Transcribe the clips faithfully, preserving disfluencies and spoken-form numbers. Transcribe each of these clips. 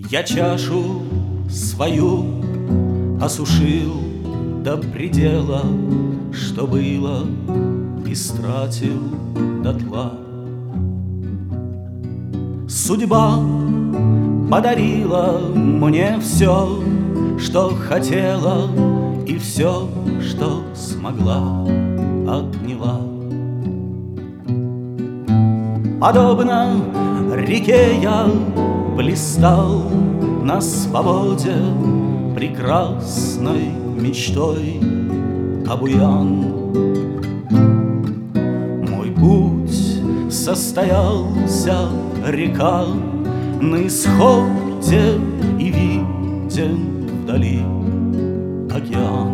Я чашу свою осушил до предела, что было, истратил дотла. Судьба подарила мне все, что хотела, и все, что смогла, отняла. Подобно реке я блистал на свободе прекрасной мечтой обуян. Мой путь состоялся, река на исходе, и виден вдали океан.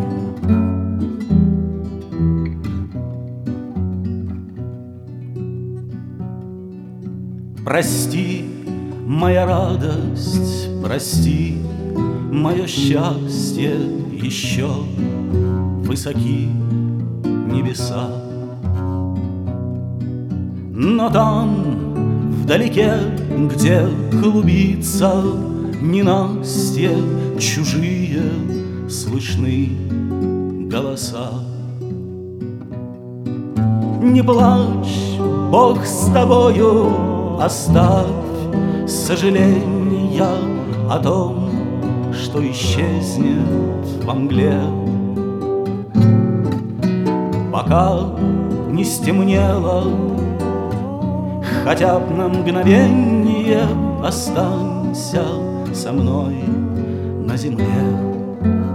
Прости, моя радость, прости, мое счастье, еще высоки небеса. Но там, вдалеке, где клубится ненастье, чужие слышны голоса. Не плачь, Бог с тобою, оставь сожаления о том, что исчезнет во мгле. Пока не стемнело, хотя б на мгновенье останься со мной на земле.